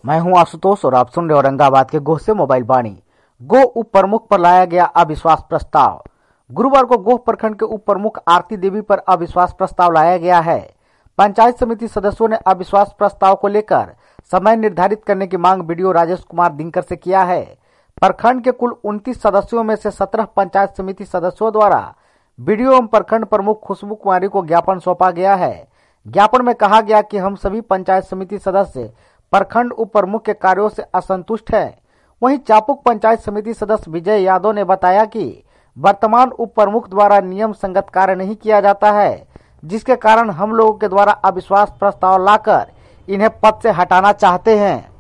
मैं हूं आशुतोष और आप सुन रहे औरंगाबाद के गोह से मोबाइल वाणी। गोह उप प्रमुख पर लाया गया अविश्वास प्रस्ताव। गुरुवार को गोह प्रखंड के उप प्रमुख आरती देवी पर अविश्वास प्रस्ताव लाया गया है। पंचायत समिति सदस्यों ने अविश्वास प्रस्ताव को लेकर समय निर्धारित करने की मांग बीडीओ राजेश कुमार दिनकर से किया है। प्रखंड के कुल 29 सदस्यों में से 17 पंचायत समिति सदस्यों द्वारा बीडीओ एवं प्रखंड प्रमुख खुशबू कुमारी को ज्ञापन सौंपा गया है। ज्ञापन में कहा गया कि हम सभी पंचायत समिति सदस्य प्रखंड उप प्रमुख के कार्यों से असंतुष्ट है। वहीं चापुक पंचायत समिति सदस्य विजय यादव ने बताया कि वर्तमान उप प्रमुख द्वारा नियम संगत कार्य नहीं किया जाता है, जिसके कारण हम लोगों के द्वारा अविश्वास प्रस्ताव लाकर इन्हें पद से हटाना चाहते हैं।